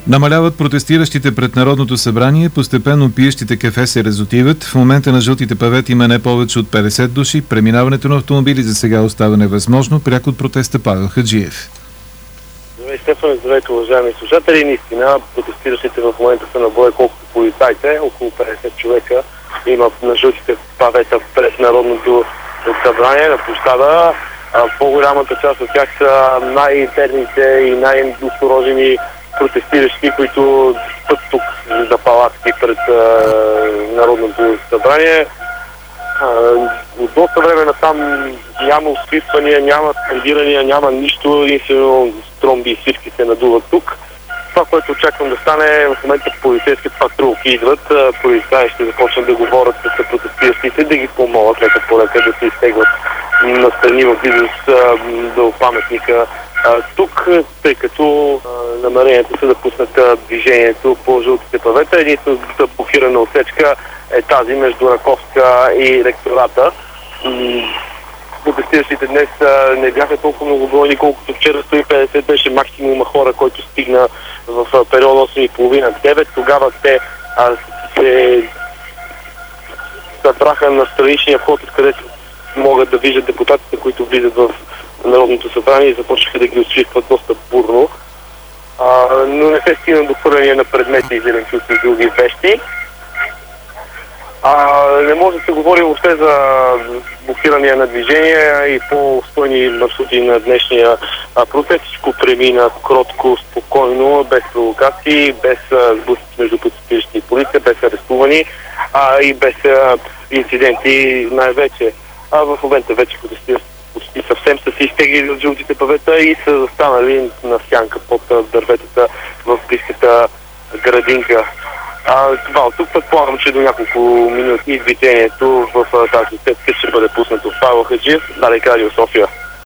Намаляват протестиращите пред Народното събрание, постепенно пиещите кафе се разотиват. В момента на жълтите павети има не повече от 50 души. Преминаването на автомобили за сега остава невъзможно. Пряк от протеста Павел Хаджиев. Здравей, Стефан, здравейте, уважаеми слушатели. Наистина, протестиращите в момента са на бой колкото полицайите. Около 50 човека има на жълтите павета пред Народното събрание на площада. По-голямата част от тях са най-терните и най-осторожени протестиращи, които спът тук за палатки пред Народното събрание. От доста време насам няма усвиствания, няма скандирания, няма нищо, единствено тромби и свирки се надуват тук. Това, което очаквам да стане, в момента полицейски патрулки идват, полицаи ще започнат да говорят с протестиращите, да ги помолят лека по лека да се изтеглят настрани в близост до паметника тук, тъй като намерението са да пуснат движението по жълтите павета. Единствената блокирана отсечка е тази между Раковска и ректората. Протестиращите днес не бяха толкова многобройни, колкото вчера 150 беше максимума хора, който стигна в период 8:30-9. Тогава те се събраха на страничния вход, откъдето могат да виждат депутатите, които влизат в Народното събрание и започнаха да ги освиркват доста бурно. Но не се стигна до хвърляния на предмети и зеленчуци и други вещи. Не може да се говори въобще за блокирания на движение и по-стойни маршрути на днешния протест. Всичко премина кротко, спокойно, без провокации, без сблъсъци между протестиращи и полиция, без арестувани и без инциденти най-вече. В момента вече протестиращи почти съвсем са се изтеглили от жълтите павета и са застанали на сянка под дърветата в близката градинка. Това от тук предполагам, че до няколко минути движението в тази сетка ще бъде пуснато. Павел Хаджиев, Дарик Радио София.